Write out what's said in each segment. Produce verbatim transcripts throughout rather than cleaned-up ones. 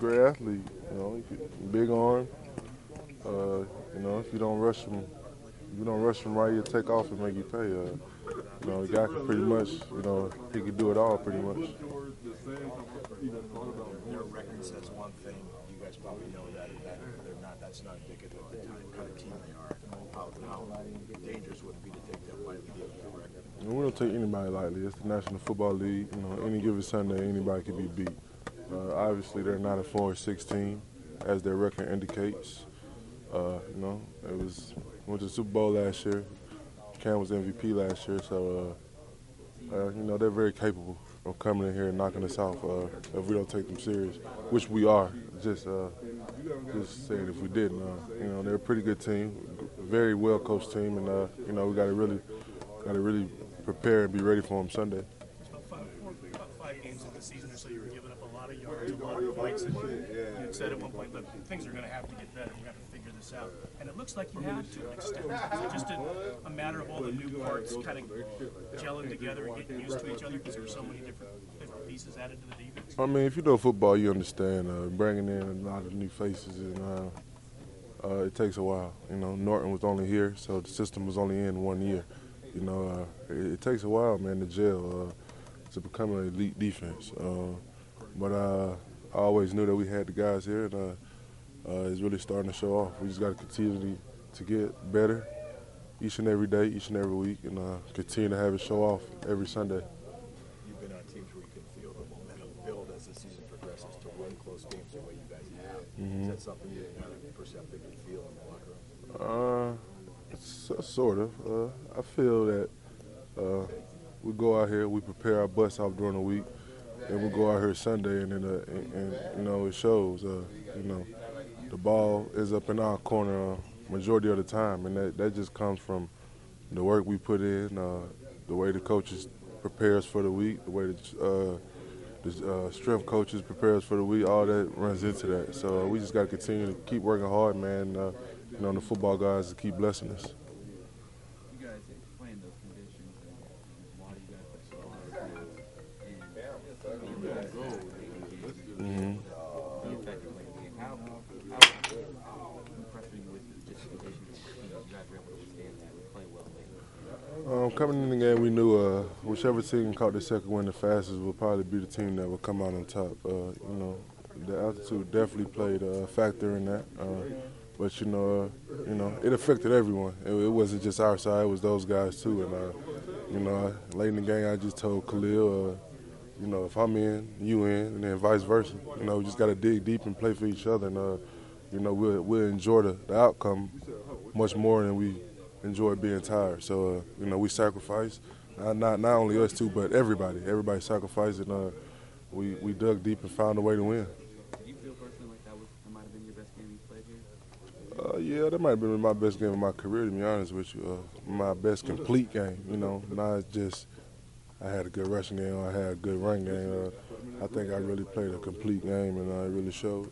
great athlete. You know, he could- big arm. Uh, you know, if you don't rush him, if you don't rush him right, he'll take off and make you pay. Uh, you know, the guy could pretty much, you know, he could do it all pretty much. Their record says one thing. You guys probably know that, that they're not. That's not indicative of the kind of team they are. How, how dangerous would it be to take them lightly given their record? You know, we don't take anybody lightly. It's the National Football League. You know, any given Sunday, anybody can be beat. Uh, obviously, they're not a four or six team, as their record indicates. Uh, you know, it was went to the Super Bowl last year. Cam was M V P last year, so uh, uh, you know they're very capable of coming in here and knocking us off uh, if we don't take them serious, which we are. Just, uh, just saying if we didn't, uh, you know, they're a pretty good team, very well coached team, and uh, you know we got to really, got to really prepare and be ready for them Sunday. About five, four, about five games of the season or so, you were giving up a lot of yards, a lot of points, and you had said at one point, look, things are going to have to get better. We have to figure this out. And it looks like you have to an extent. Is it just a, a matter of all the new parts kind of gelling together and getting used to each other because there were so many different, different pieces added to the defense? I mean, if you know football, you understand uh, bringing in a lot of new faces, and uh, uh, it takes a while. You know, Norton was only here, so the system was only in one year. You know, uh, it, it takes a while, man, to gel uh, to become an elite defense. Uh, but uh, I always knew that we had the guys here, and uh, uh, it's really starting to show off. We just got to continue to get better each and every day, each and every week, and uh, continue to have it show off every Sunday. You've been on teams where you can feel the momentum build as the season progresses to win close games the way you guys have. Mm-hmm. Is that something you kind of perceptively feel in the locker room? Uh, so, sort of. Uh, I feel that uh, we go out here, we prepare our butts off during the week, and we go out here Sunday, and then uh, and, and you know it shows. Uh, you know, the ball is up in our corner uh, majority of the time, and that, that just comes from the work we put in, uh, the way the coaches prepare us for the week, the way the, uh, the uh, strength coaches prepare us for the week. All that runs into that. So uh, we just got to continue to keep working hard, man. Uh, you know, and the football guys to keep blessing us. You guys explain those conditions and why you guys put so hard and you guys go Mm-hmm. the effectively game. How how impressing with the conditions you guys were able to withstand that and play well late? Um, coming in the game, we knew uh, whichever team caught the second win the fastest would probably be the team that would come out on top. Uh, you know, the altitude definitely played a factor in that. Uh, But you know, uh, you know, it affected everyone. It, it wasn't just our side; it was those guys too. And uh, you know, late in the game, I just told Khalil, uh, you know, if I'm in, you in, and then vice versa. You know, we just got to dig deep and play for each other, and uh, you know, we'll we'll enjoy the, the outcome much more than we enjoy being tired. So uh, you know, we sacrifice, not, not not only us two, but everybody. Everybody sacrificed, and uh, we we dug deep and found a way to win. Do you feel personally like that was that might have been your best game you've played here? Uh, yeah, that might have been my best game of my career, to be honest with you. Uh, my best complete game, you know, not just I had a good rushing game or I had a good run game. Uh, I think I really played a complete game, and I really showed.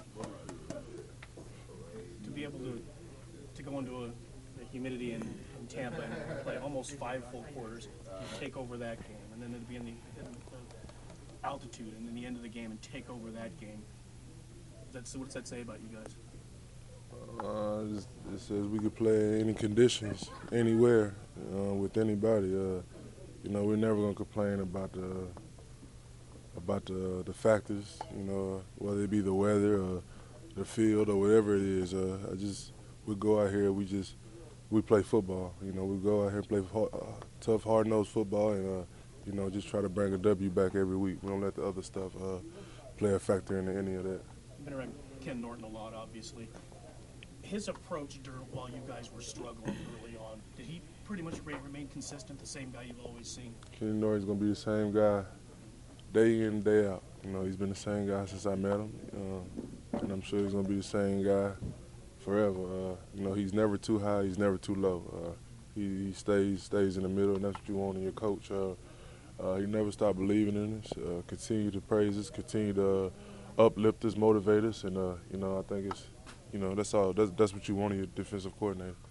To be able to to go into a, the humidity in, in Tampa and play almost five full quarters, and take over that game, and then to be in the, in the altitude and in the end of the game and take over that game. That's what's that say about you guys? Uh, it, it says we could play in any conditions, anywhere, uh, with anybody. Uh, you know, we're never gonna complain about the about the the factors. You know, whether it be the weather or the field or whatever it is. Uh, I just we go out here, we just we play football. You know, we go out here and play hard, uh, tough, hard-nosed football, and uh, you know, just try to bring a W back every week. We don't let the other stuff uh, play a factor into any of that. You've been around Ken Norton a lot, obviously. His approach during while you guys were struggling early on, did he pretty much remain consistent, the same guy you've always seen? Kenny Norton's gonna be the same guy day in, day out. You know, he's been the same guy since I met him, uh, and I'm sure he's gonna be the same guy forever. Uh, you know, he's never too high, he's never too low. Uh, he, he stays stays in the middle, and that's what you want in your coach. Uh, uh, he never stopped believing in us. Uh, continue to praise us, continue to uh, uplift us, motivate us, and uh, you know, I think it's. You know, that's all. That's, that's what you want in your defensive coordinator.